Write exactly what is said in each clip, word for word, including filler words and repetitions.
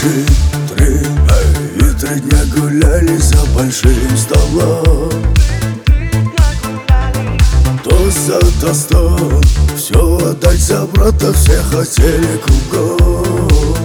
ночи три, и три дня гуляли за большим столом. Тост за тостом, все отдать за брата, все хотели кругом.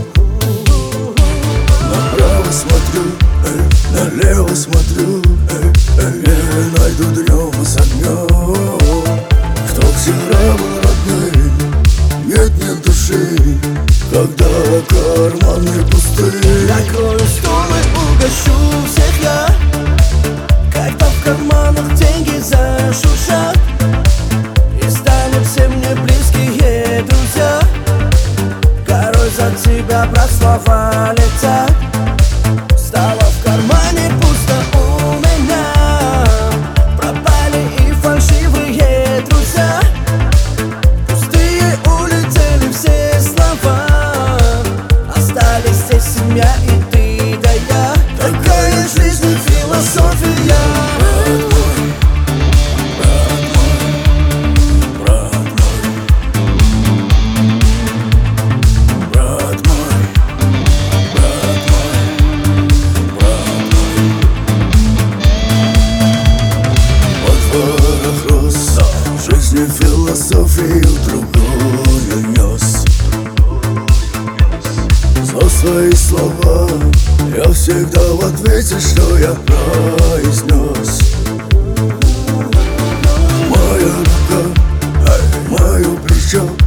Направо смотрю, эй, налево смотрю, эй, эй, эй, найду днем с огнем. Кто всегда был родным, нет, нет души, когда карманы пусты. Накрою стол и угощу всех я, когда в карманах деньги зашуршат, и станут все мне близкие друзья. Горой за тебя, брат, слова летят. Стало в кармане пусто у меня, пропали и фальшивые друзья. Пустые улетели все слова, остались здесь семья и ты да я. Такая жизнь и философия. Жизни философию другую нес. За свои слова я всегда в ответе, что я произнес. Моя рука, эй, мое плечо,